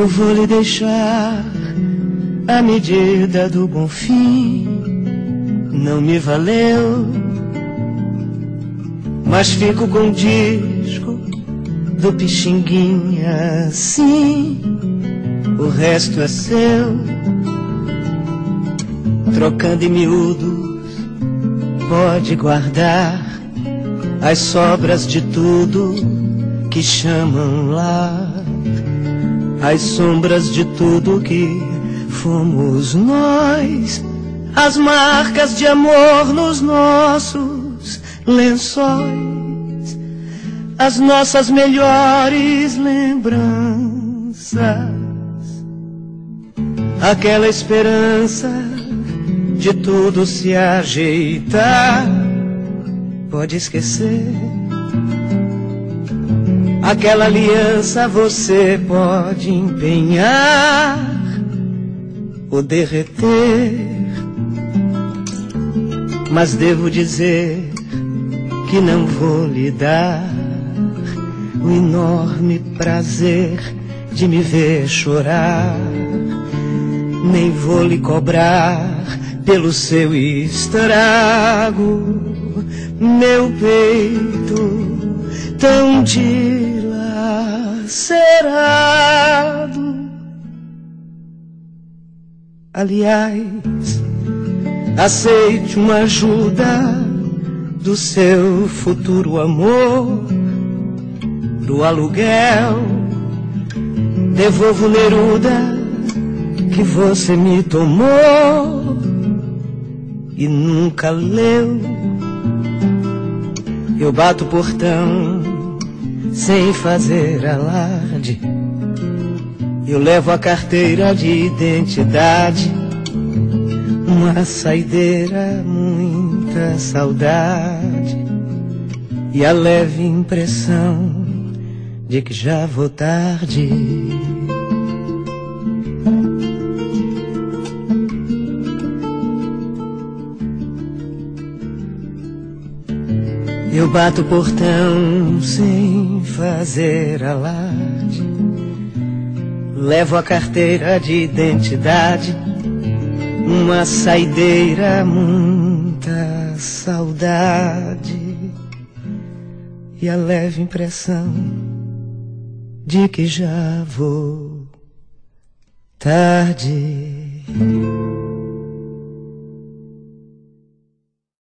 Eu vou lhe deixar a medida do bom fim. Não me valeu, mas fico com o disco do Pixinguinha, sim. O resto é seu. Trocando em miúdos, pode guardar as sobras de tudo que chamam lar, as sombras de tudo que fomos nós, as marcas de amor nos nossos lençóis, as nossas melhores lembranças, aquela esperança de tudo se ajeitar. Pode esquecer aquela aliança, você pode empenhar ou derreter, mas devo dizer que não vou lhe dar o enorme prazer de me ver chorar, nem vou lhe cobrar pelo seu estrago. Meu peito tão dilacerado. Aliás, aceite uma ajuda do seu futuro amor pro aluguel. Devolvo Neruda que você me tomou e nunca leu. Eu bato o portão sem fazer alarde. Eu levo a carteira de identidade, uma saideira, muita saudade e a leve impressão de que já vou tarde. Eu bato o portão sem fazer alarde, levo a carteira de identidade, uma saideira, muita saudade e a leve impressão de que já vou tarde.